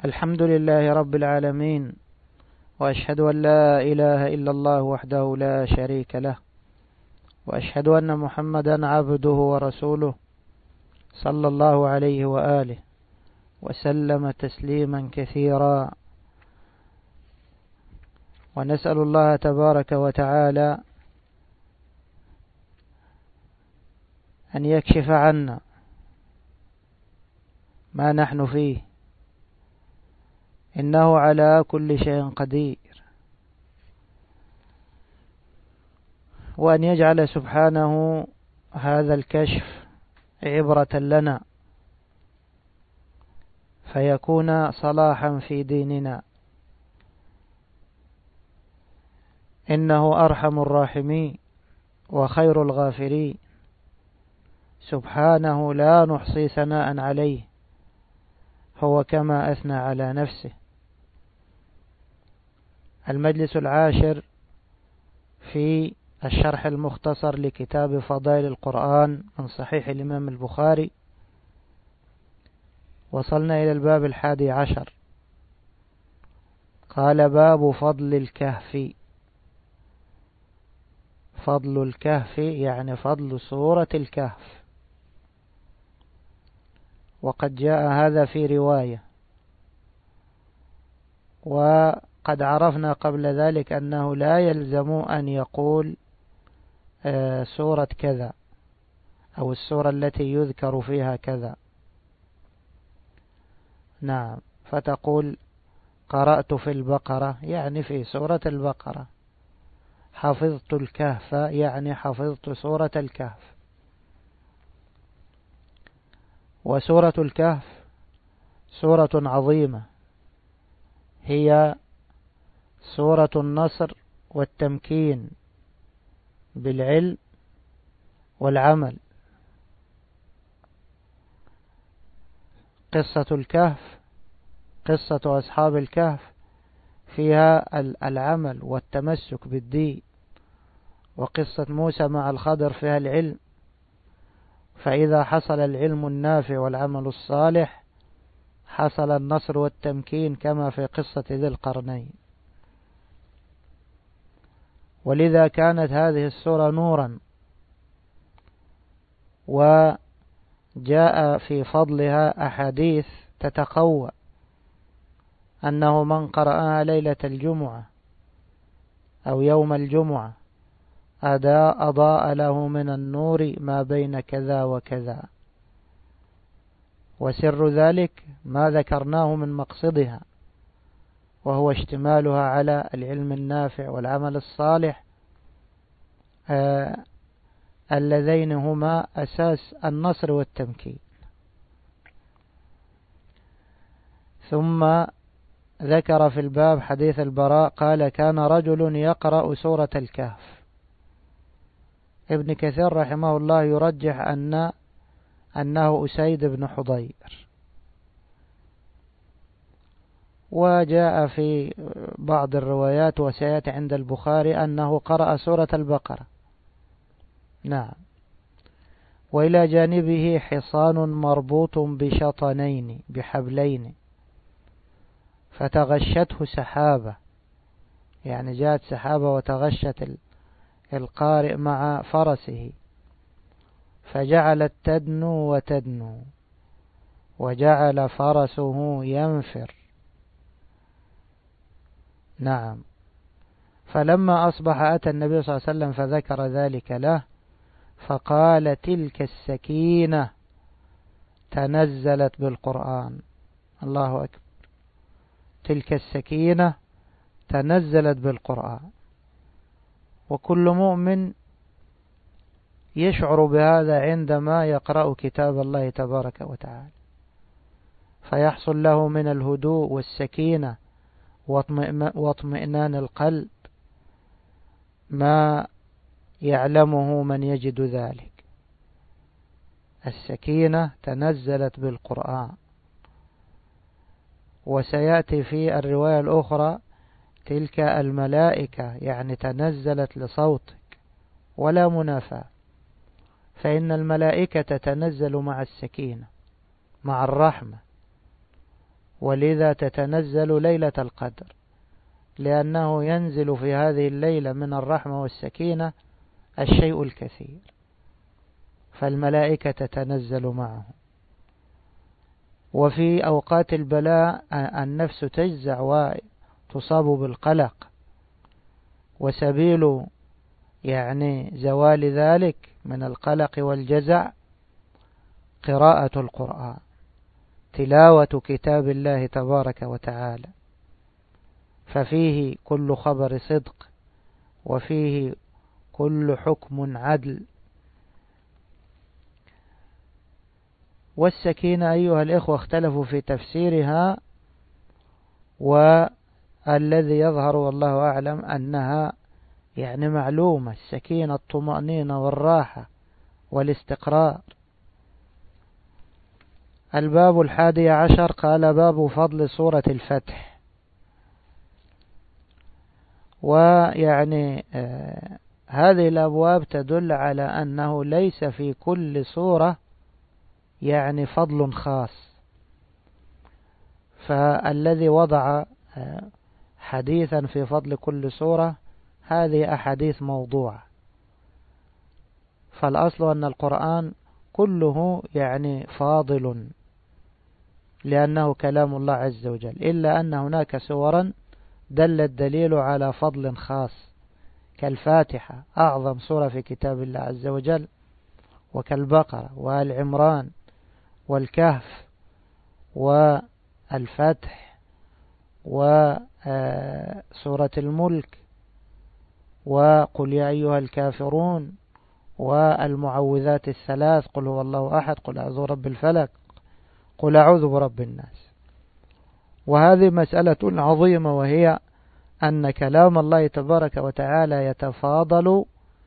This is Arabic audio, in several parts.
الحمد لله رب العالمين، وأشهد أن لا إله إلا الله وحده لا شريك له، وأشهد أن محمدا عبده ورسوله صلى الله عليه وآله وسلم تسليما كثيرا. ونسأل الله تبارك وتعالى أن يكشف عنا ما نحن فيه، إنه على كل شيء قدير، وأن يجعل سبحانه هذا الكشف عبرة لنا فيكون صلاحا في ديننا، إنه أرحم الراحمين وخير الغافرين، سبحانه لا نحصي ثناء عليه، هو كما أثنى على نفسه. المجلس العاشر في الشرح المختصر لكتاب فضائل القرآن من صحيح الإمام البخاري، وصلنا إلى الباب 11. قال: باب فضل الكهف. فضل الكهف يعني فضل سورة الكهف، وقد جاء هذا في رواية، وقد عرفنا قبل ذلك أنه لا يلزم أن يقول سورة كذا أو السورة التي يذكر فيها كذا. نعم، فتقول: قرأت في البقرة يعني في سورة البقرة، حفظت الكهف يعني حفظت سورة الكهف. وسورة الكهف سورة عظيمة، هي سورة النصر والتمكين بالعلم والعمل. قصة الكهف، قصة أصحاب الكهف، فيها العمل والتمسك بالدين، وقصة موسى مع الخضر فيها العلم، فإذا حصل العلم النافع والعمل الصالح حصل النصر والتمكين كما في قصة ذي القرنين. ولذا كانت هذه السورة نورا، وجاء في فضلها أحاديث تتقوى أنه من قرأها ليلة الجمعة أو يوم الجمعة أضاء له من النور ما بين كذا وكذا. وسر ذلك ما ذكرناه من مقصدها، وهو اشتمالها على العلم النافع والعمل الصالح، اللذين هما أساس النصر والتمكين. ثم ذكر في الباب حديث البراء قال: كان رجل يقرأ سورة الكهف. ابن كثير رحمه الله يرجح أنه أسيد بن حضير، وجاء في بعض الروايات وسيأتي عند البخاري أنه قرأ سورة البقرة. نعم. وإلى جانبه حصان مربوط بشطنين بحبلين فتغشته سحابة، يعني جاءت سحابة وتغشت القارئ مع فرسه، فجعلت تدنو وتدنو، وجعل فرسه ينفر. نعم. فلما أصبح أتى النبي صلى الله عليه وسلم فذكر ذلك له، فقال: تلك السكينة تنزلت بالقرآن. الله أكبر، تلك السكينة تنزلت بالقرآن. وكل مؤمن يشعر بهذا عندما يقرأ كتاب الله تبارك وتعالى، فيحصل له من الهدوء والسكينة واطمئنان القلب ما يعلمه من يجد ذلك. السكينة تنزلت بالقرآن. وسيأتي في الرواية الأخرى: تلك الملائكة، يعني تنزلت لصوتك، ولا منافاة، فإن الملائكة تتنزل مع السكينة مع الرحمة ولذا تتنزل ليلة القدر، لأنه ينزل في هذه الليلة من الرحمة والسكينة الشيء الكثير، فالملائكة تتنزل معه. وفي أوقات البلاء النفس تجزع وتصاب بالقلق، وسبيل يعني زوال ذلك من القلق والجزع قراءة القرآن، تلاوة كتاب الله تبارك وتعالى، ففيه كل خبر صدق، وفيه كل حكم عدل. والسكينة أيها الإخوة اختلفوا في تفسيرها، والذي يظهر والله أعلم أنها يعني معلومة، السكينة الطمأنينة والراحة والاستقرار. الباب 11 قال باب فضل سورة الفتح. ويعني هذه الأبواب تدل على أنه ليس في كل سورة يعني فضل خاص، فالذي وضع حديثا في فضل كل سورة هذه أحاديث موضوعة. فالأصل أن القرآن كله يعني فاضل لأنه كلام الله عز وجل، إلا أن هناك سورا دل الدليل على فضل خاص، كالفاتحة أعظم سورة في كتاب الله عز وجل، وكالبقرة وآل عمران والكهف والفتح وسورة الملك وقل يا أيها الكافرون والمعوذات الثلاث، قل هو الله أحد، قل أعوذ برب الفلق، قل أعوذ برب الناس. وهذه مسألة عظيمة، وهي أن كلام الله تبارك وتعالى يتفاضل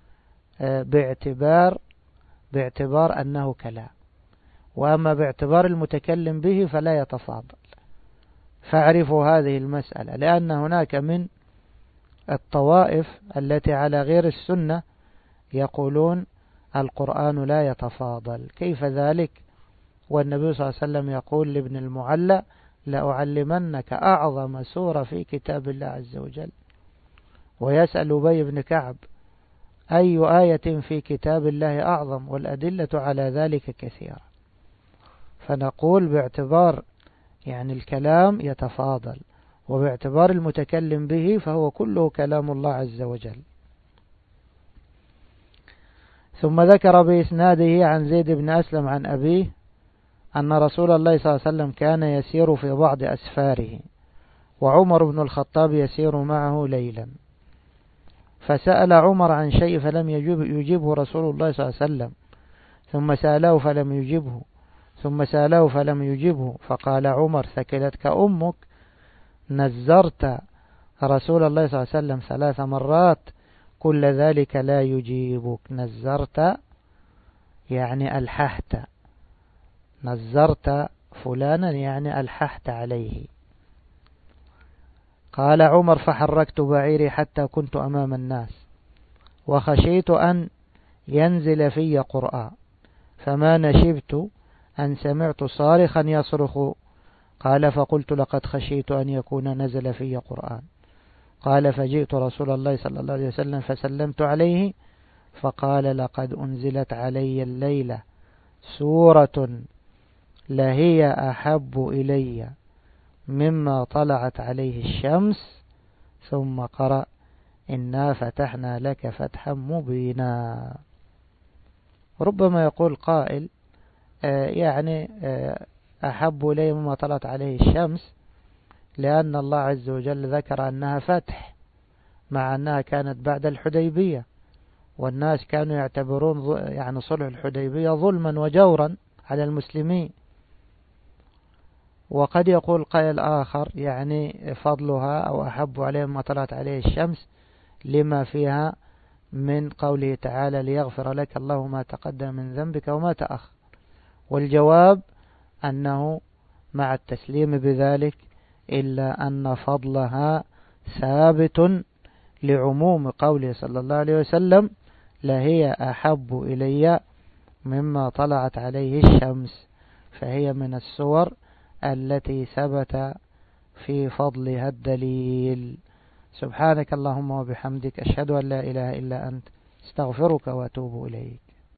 باعتبار أنه كلام، وأما باعتبار المتكلم به فلا يتفاضل. فاعرفوا هذه المسألة، لأن هناك من الطوائف التي على غير السنة يقولون القرآن لا يتفاضل. كيف ذلك والنبي صلى الله عليه وسلم يقول لابن المعلى لأعلمنك أعظم سورة في كتاب الله عز وجل؟ ويسأل أبي بن كعب أي آية في كتاب الله أعظم؟ والأدلة على ذلك كثيرة. فنقول باعتبار يعني الكلام يتفاضل، وباعتبار المتكلم به فهو كله كلام الله عز وجل. ثم ذكر بإسناده عن زيد بن أسلم عن أبيه أن رسول الله صلى الله عليه وسلم كان يسير في بعض أسفاره، وعمر بن الخطاب يسير معه ليلا، فسأل عمر عن شيء فلم يجبه رسول الله صلى الله عليه وسلم، ثم سأله فلم يجبه، ثم سأله فلم يجبه، فقال عمر ثكلتك أمك، نزرت رسول الله صلى الله عليه وسلم 3 مرات كل ذلك لا يجيبك. نزرت يعني ألححت، نزرت فلانا يعني ألححت عليه. قال عمر فحركت بعيري حتى كنت أمام الناس، وخشيت أن ينزل في قرآن، فما نشبت أن سمعت صارخا يصرخ. قال فقلت لقد خشيت أن يكون نزل في قرآن. قال فجئت رسول الله صلى الله عليه وسلم فسلمت عليه، فقال لقد أنزلت علي الليلة سورة لهي أحب إلي مما طلعت عليه الشمس، ثم قرأ إنا فتحنا لك فتحا مبينا. ربما يقول قائل يعني أحب إلي مما طلعت عليه الشمس لأن الله عز وجل ذكر أنها فتح، مع أنها كانت بعد الحديبية، والناس كانوا يعتبرون يعني صلح الحديبية ظلما وجورا على المسلمين. وقد يقول قائل آخر يعني فضلها أو أحب عليه ما طلعت عليه الشمس لما فيها من قوله تعالى ليغفر لك الله ما تقدم من ذنبك وما تأخر. والجواب أنه مع التسليم بذلك إلا أن فضلها ثابت لعموم قوله صلى الله عليه وسلم لهي أحب إلي مما طلعت عليه الشمس، فهي من السور التي ثبت في فضلها الدليل. سبحانك اللهم وبحمدك، أشهد أن لا إله إلا أنت، استغفرك وأتوب إليك.